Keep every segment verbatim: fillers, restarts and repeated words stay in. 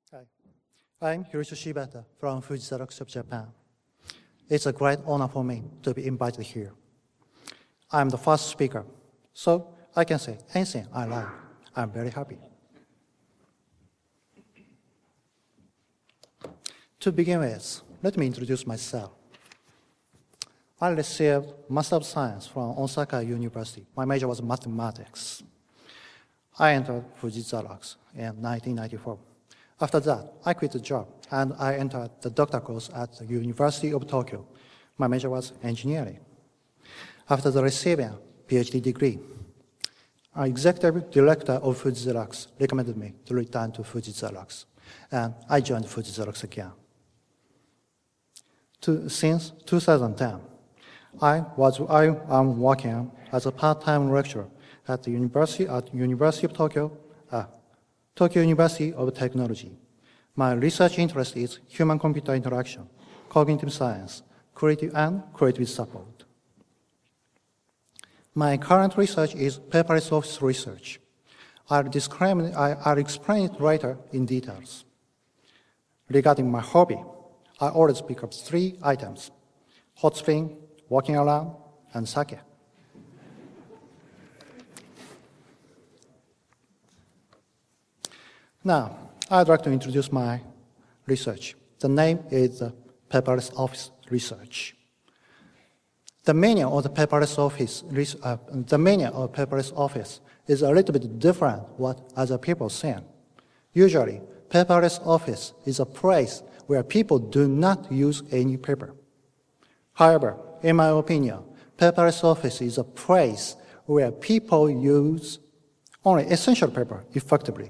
Hi, I'm Hiroshi Shibata from Fuji Xerox of Japan. It's a great honor for me to be invited here. I'm the first speaker, so I can say anything I like. I'm very happy. To begin with, let me introduce myself. I received Master of Science from Osaka University. My major was mathematics. I entered Fuji Xerox in nineteen ninety-four. After that, I quit the job and I entered the doctor course at the University of Tokyo. My major was engineering. After the receiving PhD degree, our executive director of Fuji Xerox recommended me to return to Fuji Xerox, and I joined Fuji Xerox again. To, since two thousand ten, I was I am working as a part-time lecturer at the University at University of Tokyo, uh, Tokyo University of Technology. My research interest is human-computer interaction, cognitive science, creative and creative support. My current research is paperless office research. I'll, describe, I'll explain it later in details. Regarding my hobby, I always pick up three items: hot spring, walking around, and sake. Now, I'd like to introduce my research. The name is the Paperless Office Research. The meaning of the paperless office, uh, the meaning of paperless office is a little bit different what other people think. Usually, paperless office is a place where people do not use any paper. However, in my opinion, paperless office is a place where people use only essential paper effectively.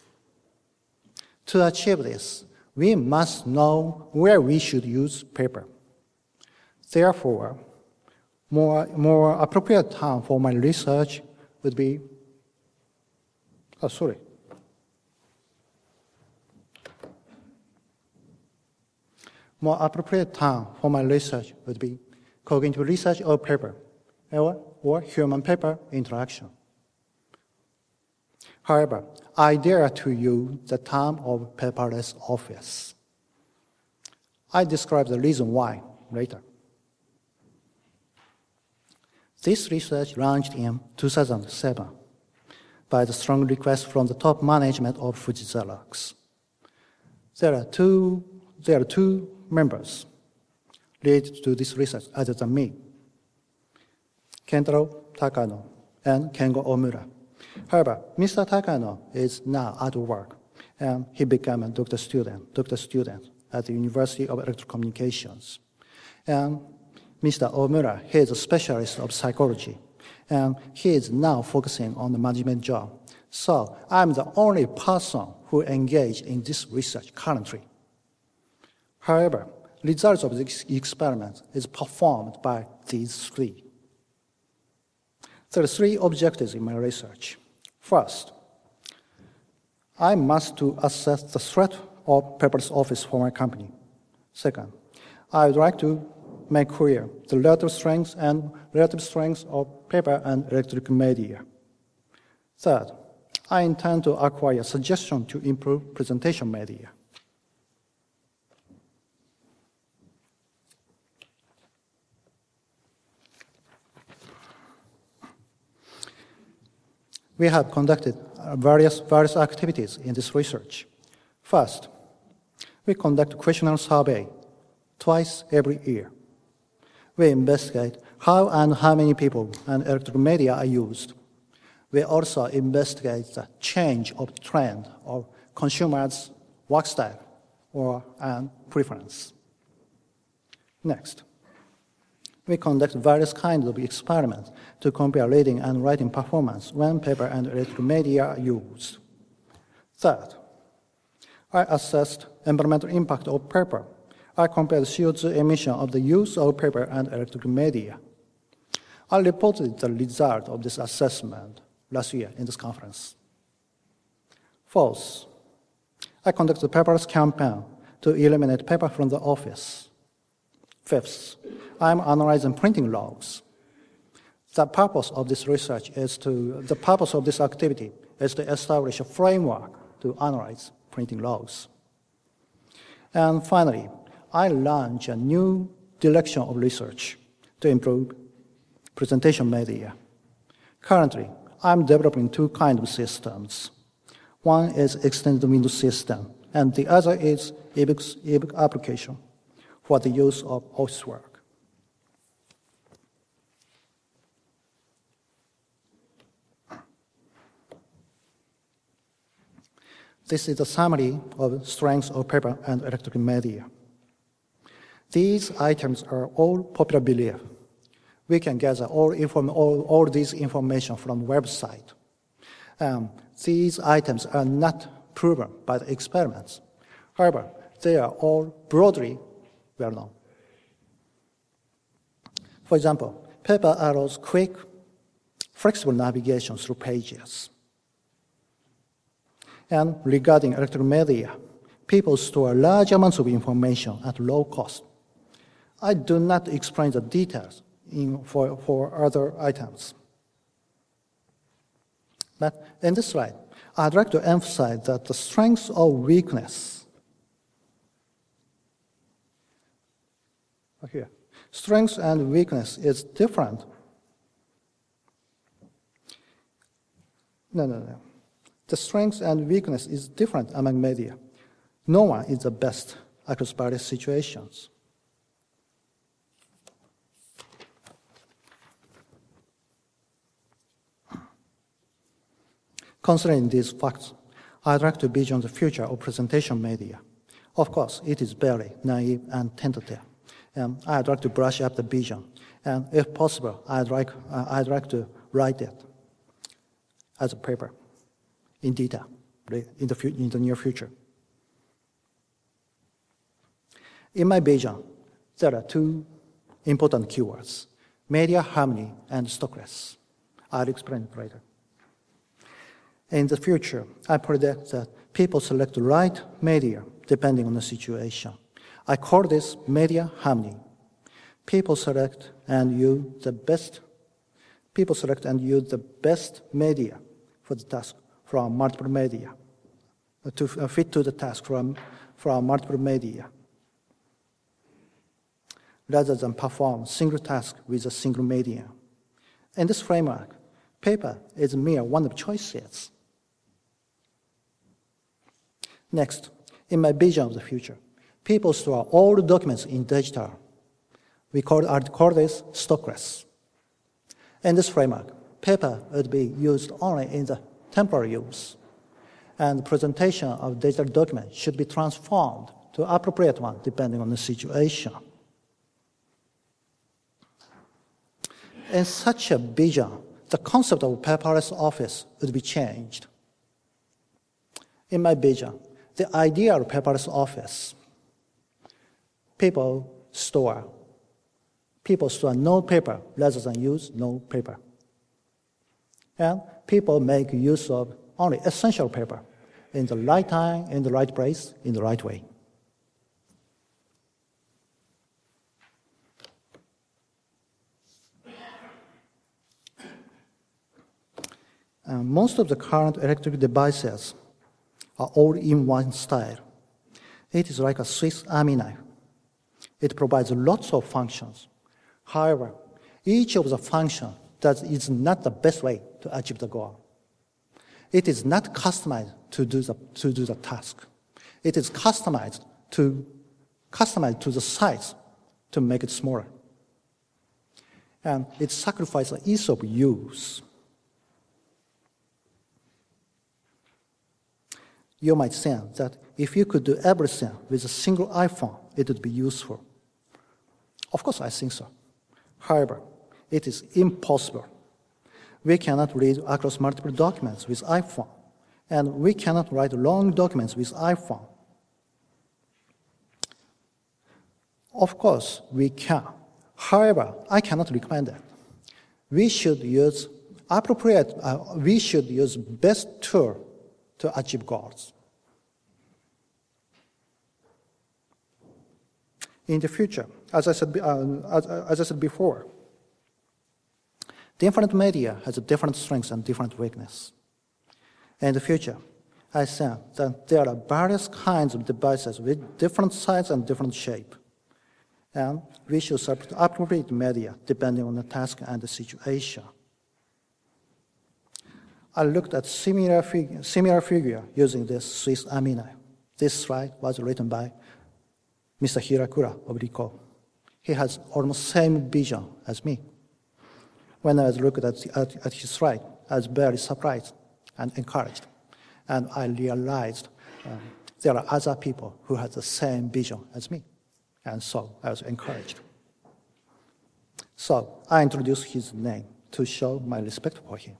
To achieve this, we must know where we should use paper. Therefore, more, more appropriate term for my research would be, oh, sorry. More appropriate term for my research would be cognitive research of paper or, or human-paper interaction. However, I dare to use the term of paperless office. I describe the reason why later. This research launched in two thousand seven by the strong request from the top management of Fuji Xerox. There are two, there are two members related to this research other than me, Kentaro Takano and Kengo Omura. However, Mister Takano is now at work, and he became a doctor student, doctor student at the University of Electrocommunications. And Mister Omura, he is a specialist of psychology, and he is now focusing on the management job. So I'm the only person who engaged in this research currently. However, results of this experiment is performed by these three. There are three objectives in my research. First, I must to assess the threat of paperless office for my company. Second, I would like to make clear the relative strengths and relative strengths of paper and electronic media. Third, I intend to acquire suggestions to improve presentation media. We have conducted various, various activities in this research. First, we conduct questionnaire survey twice every year. We investigate how and how many people and electronic media are used. We also investigate the change of trend of consumers' work style or and preference. Next, we conduct various kinds of experiments to compare reading and writing performance when paper and electronic media are used. Third, I assessed environmental impact of paper. I compared C O two emission of the use of paper and electronic media. I reported the result of this assessment last year in this conference. Fourth, I conducted a paperless campaign to eliminate paper from the office. Fifth, I'm analyzing printing logs. The purpose of this research is to, the purpose of this activity is to establish a framework to analyze printing logs. And finally, I launch a new direction of research to improve presentation media. Currently, I'm developing two kinds of systems. One is extended window system, and the other is ebook, ebook application for the use of office work. This is a summary of strengths of paper and electronic media. These items are all popular belief. We can gather all, inform, all, all this information from the website. Um, these items are not proven by the experiments. However, they are all broadly well known. For example, paper allows quick, flexible navigation through pages. And regarding electronic media, people store large amounts of information at low cost. I do not explain the details in, for, for other items. But in this slide, I'd like to emphasize that the strength or weakness, here, strength and weakness is different. No, no, no. The strength and weakness is different among media. No one is the best across various situations. Considering these facts, I'd like to vision the future of presentation media. Of course, it is very naive and tentative. And I'd like to brush up the vision. And if possible, I'd like, uh, I'd like to write it as a paper in detail in the, in the near future. In my vision, there are two important keywords, media harmony and stockless. I'll explain it later. In the future, I predict that people select the right media depending on the situation. I call this media harmony. People select and use the best. People select and use the best media for the task from multiple media to fit to the task from from multiple media, rather than perform a single task with a single medium. In this framework, paper is mere one of choices. Next, in my vision of the future, people store all the documents in digital. We call, I call this stockless. In this framework, paper would be used only in the temporary use, and the presentation of digital documents should be transformed to appropriate one depending on the situation. In such a vision, the concept of paperless office would be changed. In my vision, the ideal paperless office, people store, people store no paper rather than use no paper. And people make use of only essential paper in the right time, in the right place, in the right way. Uh, most of the current electric devices are all in one style. It is like a Swiss Army knife. It provides lots of functions. However, each of the functions that is not the best way to achieve the goal. It is not customized to do the, to do the task. It is customized to, customized to the size to make it smaller. And it sacrifices the ease of use. You might think that if you could do everything with a single iPhone, it would be useful. Of course, I think so. However, it is impossible. We cannot read across multiple documents with iPhone, and we cannot write long documents with iPhone. Of course, we can. However, I cannot recommend that. We should use appropriate, uh, we should use best tool to achieve goals. In the future, as I said, uh, as, as I said before, different media has a different strengths and different weakness. In the future, I think that there are various kinds of devices with different size and different shape. And we should select appropriate media depending on the task and the situation. I looked at similar figure, similar figure using this Swiss Army knife. This slide was written by Mister Hirakura of Ricoh. He has almost the same vision as me. When I was looking at, at, at his slide, I was very surprised and encouraged. And I realized um, there are other people who have the same vision as me. And so I was encouraged. So I introduced his name to show my respect for him.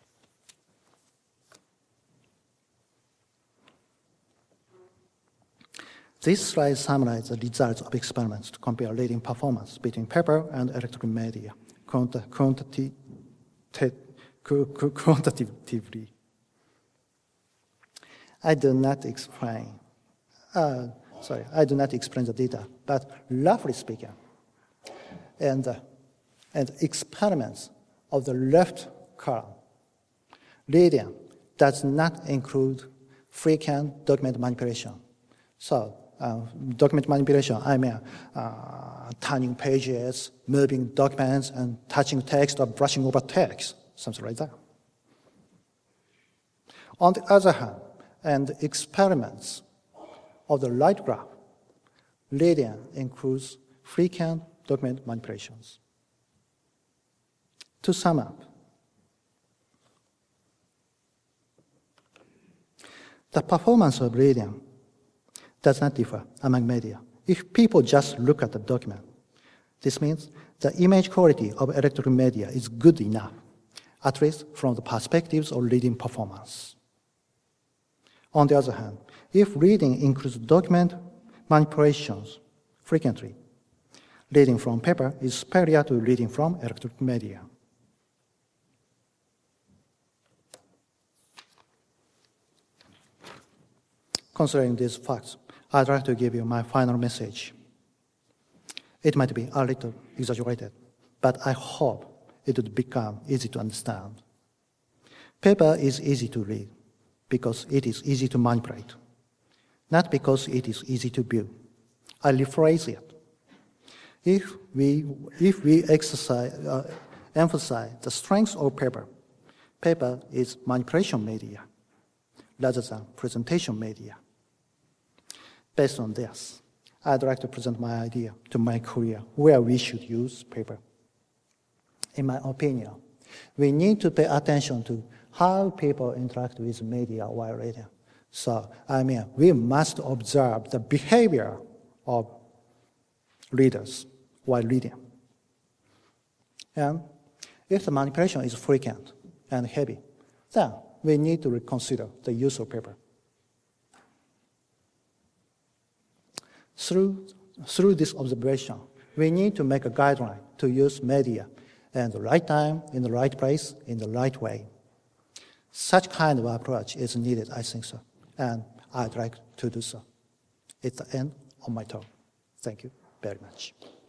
This slide summarizes the results of experiments to compare reading performance between paper and electronic media quanti- quantity- te- quantitatively. I do not explain, uh, sorry, I do not explain the data, but roughly speaking, and, uh, and experiments of the left column, reading does not include frequent document manipulation. So, Uh, document manipulation, I mean uh, turning pages, moving documents, and touching text or brushing over text, something like that. On the other hand, and experiments of the right graph, reading includes frequent document manipulations. To sum up, the performance of reading does not differ among media. If people just look at the document, this means the image quality of electronic media is good enough, at least from the perspectives of reading performance. On the other hand, if reading includes document manipulations frequently, reading from paper is superior to reading from electronic media. Considering these facts, I'd like to give you my final message. It might be a little exaggerated, but I hope it would become easy to understand. Paper is easy to read because it is easy to manipulate, not because it is easy to view. I rephrase it. If we, if we exercise, uh, emphasize the strengths of paper, paper is manipulation media rather than presentation media. Based on this, I'd like to present my idea to my career where we should use paper. In my opinion, we need to pay attention to how people interact with media while reading. So, I mean, we must observe the behavior of readers while reading. And if the manipulation is frequent and heavy, then we need to reconsider the use of paper. Through, through this observation, we need to make a guideline to use media at the right time, in the right place, in the right way. Such kind of approach is needed, I think so, and I'd like to do so. It's the end of my talk. Thank you very much.